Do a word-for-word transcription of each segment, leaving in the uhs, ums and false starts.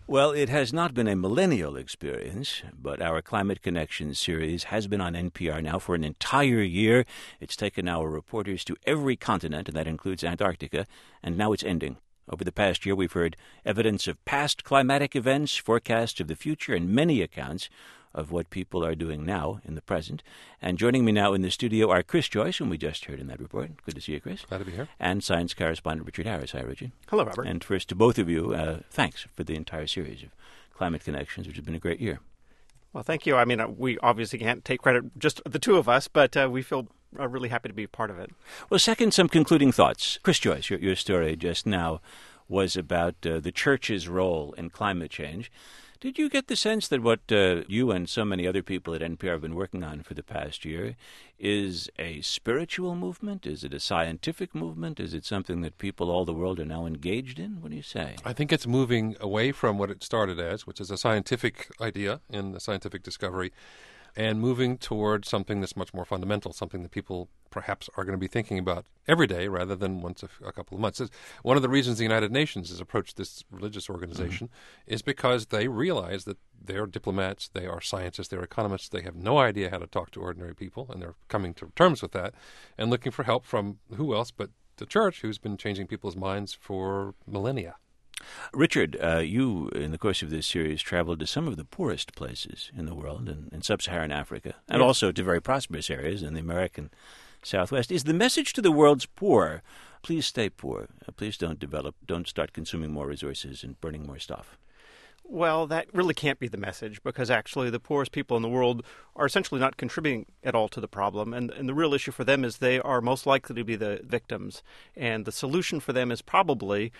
Well, it has not been a millennial experience, but our Climate Connections series has been on N P R now for an entire year. It's taken our reporters to every continent, and that includes Antarctica, and now it's ending. Over the past year, we've heard evidence of past climatic events, forecasts of the future, and many accounts of what people are doing now in the present. And joining me now in the studio are Chris Joyce, whom we just heard in that report. Good to see you, Chris. Glad to be here. And science correspondent Richard Harris. Hi, Richard. Hello, Robert. And first, to both of you, uh, thanks for the entire series of Climate Connections, which has been a great year. Well, thank you. I mean, uh, we obviously can't take credit, just the two of us, but uh, we feel uh, really happy to be a part of it. Well, second, some concluding thoughts. Chris Joyce, your, your story just now was about uh, the church's role in climate change. Did you get the sense that what uh, you and so many other people at N P R have been working on for the past year is a spiritual movement? Is it a scientific movement? Is it something that people all the world are now engaged in? What do you say? I think it's moving away from what it started as, which is a scientific idea in the scientific discovery, and moving toward something that's much more fundamental, something that people perhaps are going to be thinking about every day rather than once a, a couple of months. One of the reasons the United Nations has approached this religious organization mm-hmm. is because they realize that they're diplomats, they are scientists, they're economists, they have no idea how to talk to ordinary people, and they're coming to terms with that and looking for help from who else but the church, who's been changing people's minds for millennia. Richard, uh, you, in the course of this series, traveled to some of the poorest places in the world, in, in sub-Saharan Africa, and yes. also to very prosperous areas in the American Southwest. Is the message to the world's poor, please stay poor, uh, please don't develop, don't start consuming more resources and burning more stuff? Well, that really can't be the message, because actually the poorest people in the world are essentially not contributing at all to the problem. And, and the real issue for them is they are most likely to be the victims. And the solution for them is probably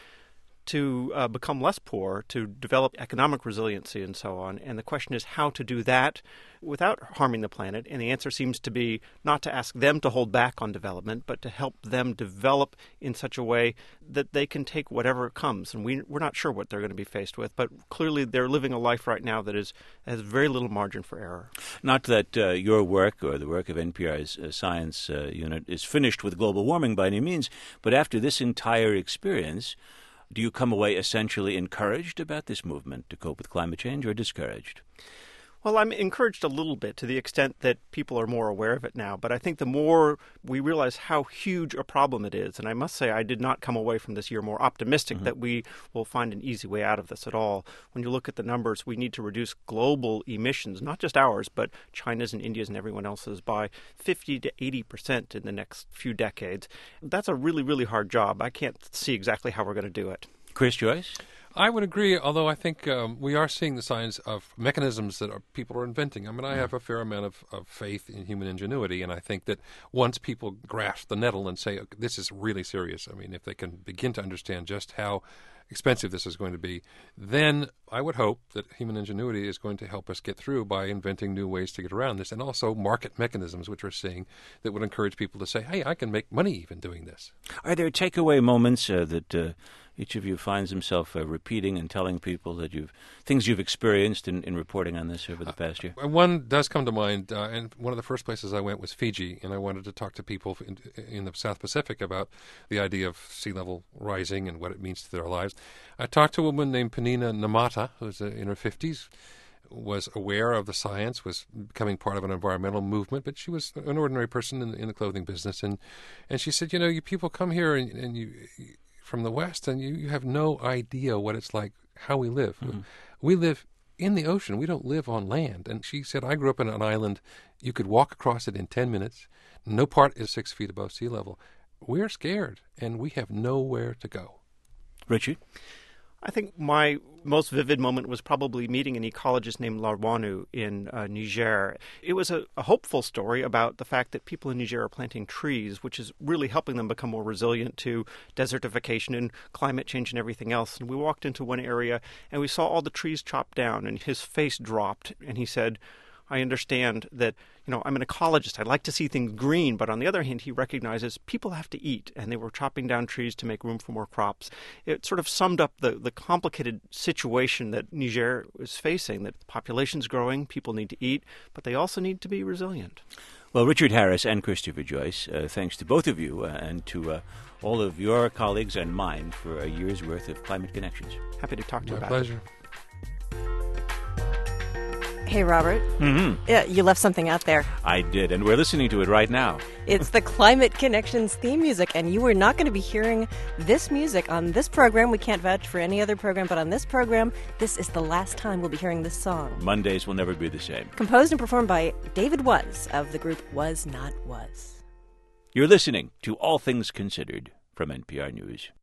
to uh, become less poor, to develop economic resiliency and so on. And the question is how to do that without harming the planet. And the answer seems to be not to ask them to hold back on development, but to help them develop in such a way that they can take whatever comes. And we, we're not sure what they're going to be faced with, but clearly they're living a life right now that is has very little margin for error. Not that uh, your work or the work of N P R's uh, science uh, unit is finished with global warming by any means, but after this entire experience, do you come away essentially encouraged about this movement to cope with climate change, or discouraged? Well, I'm encouraged a little bit to the extent that people are more aware of it now. But I think the more we realize how huge a problem it is, and I must say I did not come away from this year more optimistic mm-hmm. that we will find an easy way out of this at all. When you look at the numbers, we need to reduce global emissions, not just ours, but China's and India's and everyone else's, by fifty to eighty percent in the next few decades. That's a really, really hard job. I can't see exactly how we're going to do it. Chris Joyce? I would agree, although I think um, we are seeing the signs of mechanisms that are, people are inventing. I mean, I have a fair amount of, of faith in human ingenuity, and I think that once people grasp the nettle and say, this is really serious, I mean, if they can begin to understand just how expensive this is going to be, then I would hope that human ingenuity is going to help us get through by inventing new ways to get around this, and also market mechanisms, which we're seeing, that would encourage people to say, hey, I can make money even doing this. Are there takeaway moments uh, that uh, each of you finds himself uh, repeating and telling people that you've things you've experienced in, in reporting on this over the past year? Uh, one does come to mind, uh, and one of the first places I went was Fiji, and I wanted to talk to people in, in the South Pacific about the idea of sea level rising and what it means to their lives. I talked to a woman named Penina Namata, who's uh, in her fifties, was aware of the science, was becoming part of an environmental movement, but she was an ordinary person in, in the clothing business, and, and she said, you know, you people come here and, and you... you from the West, and you, you have no idea what it's like, how we live. Mm-hmm. We live in the ocean. We don't live on land. And she said, I grew up in an island. You could walk across it in ten minutes. No part is six feet above sea level. We're scared, and we have nowhere to go. Richard? I think my most vivid moment was probably meeting an ecologist named Larwanu in uh, Niger. It was a, a hopeful story about the fact that people in Niger are planting trees, which is really helping them become more resilient to desertification and climate change and everything else. And we walked into one area and we saw all the trees chopped down, and his face dropped, and he said, I understand that, you know, I'm an ecologist. I'd like to see things green. But on the other hand, he recognizes people have to eat, and they were chopping down trees to make room for more crops. It sort of summed up the, the complicated situation that Niger is facing, that the population's growing, people need to eat, but they also need to be resilient. Well, Richard Harris and Christopher Joyce, uh, thanks to both of you uh, and to uh, all of your colleagues and mine for a year's worth of Climate Connections. Happy to talk to you My about pleasure. it. Hey, Robert. Mm-hmm. Yeah, you left something out there. I did, and we're listening to it right now. It's the Climate Connections theme music, and you are not going to be hearing this music on this program. We can't vouch for any other program, but on this program, this is the last time we'll be hearing this song. Mondays will never be the same. Composed and performed by David Was of the group Was Not Was. You're listening to All Things Considered from N P R News.